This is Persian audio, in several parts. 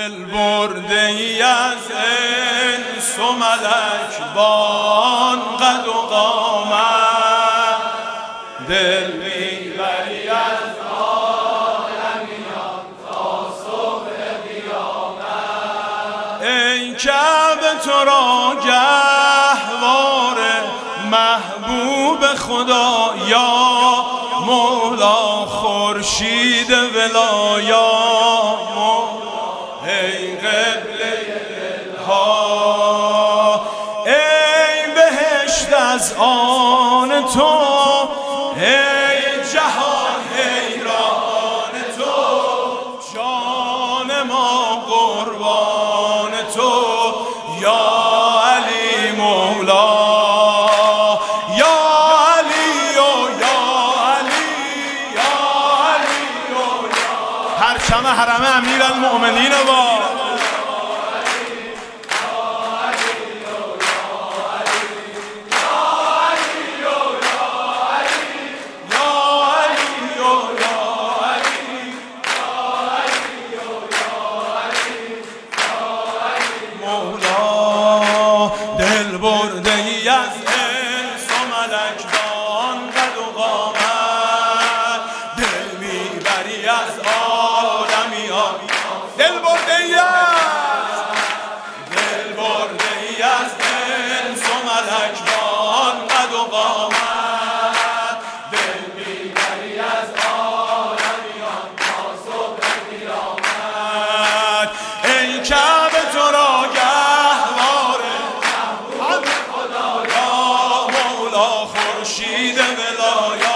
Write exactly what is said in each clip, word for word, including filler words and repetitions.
دل برده ای از انس و ملک بان قد و قامت، دل میبری از عالمیان تا صبح قیامت. ای کعبه تو را گهوار محبوب خدا، یا مولا خورشید ولایا، ای قبله دلها، ای بهشت از آن تو، ای جهان حیران تو، جان ما قربان تو، یا علی مولا، پرچم حرم امیرالمؤمنین با مولا، دل برده ای از انس و ملک بان قد و قامت، دل میبری از آدمیان، دل برده ای از دل برده ای از انس و ملک بان قد و قامت، دل میبری از آدمیان تا صبح قیامت. ای کعبه تو را گهوار محبوب خدا، یا مولا خورشید ولایا،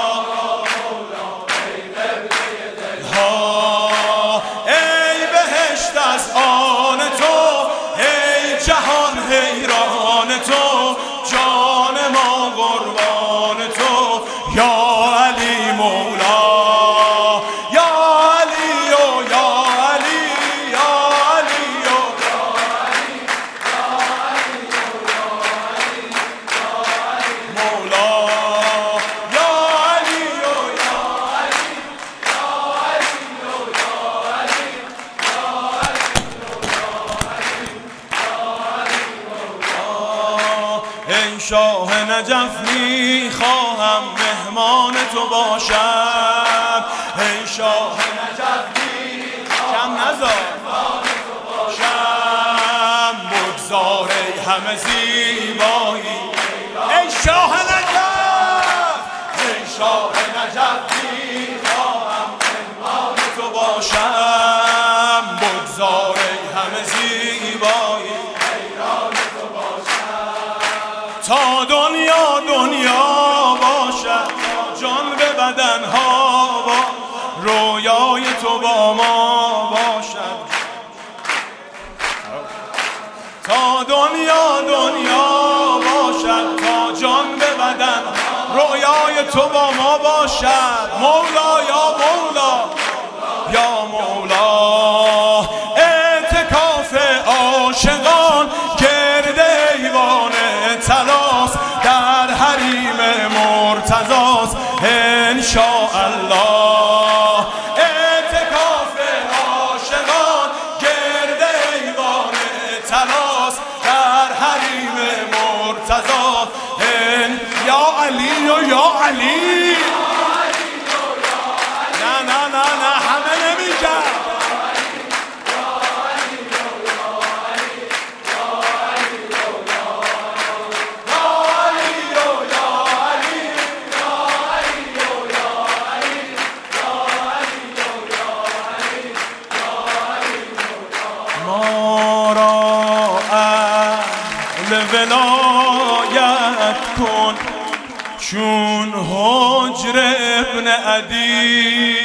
از آن تو، ای جهان حیران تو، جان ما قربان تو، یا علی مولا، یا علی و یا علی، یا علی و یا علی، یا علی و یا علی، یا علی مولا، یا علی و یا علی، یا علی و یا علی، ای شاه نجف میخواهم مهمان تو باشم، ای شاه نجف میخواهم مهمان تو باشم، بگذار ای همه زیبایی، ای شاه نجف، ای شاه نجف میخواهم مهمان تو باشم، بگذار ای همه زیبایی تا دنیا دنیا باشد، جان به بدن ها با رویای تو با ما باشد، تا دنیا دنیا باشد، تا جان به بدن رویای تو با ما باشد. مولا یا مولا یا مولا، اعتکاف عاشقان گرد ایوان تلاس در حریم مرتضاست انشاءالله، اعتکاف عاشقان گرد ایوان تلاس در حریم مرتضاست، یا علی و یا علی، نه نه نه نه همه نمیگن، ما را اهل ولایت کن چون حجر ابن عدی،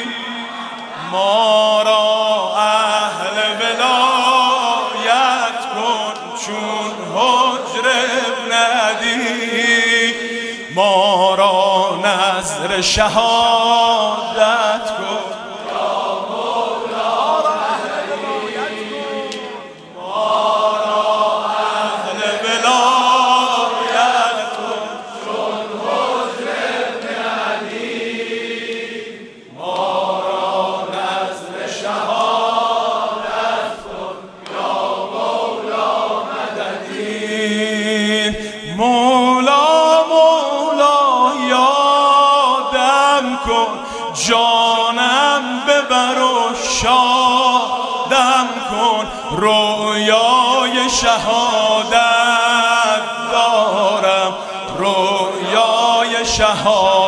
ما را اهل ولایت کن چون حجر ابن عدی، ما را نذر شهادت کن، کن رویای شهادت دارم رویای شهادت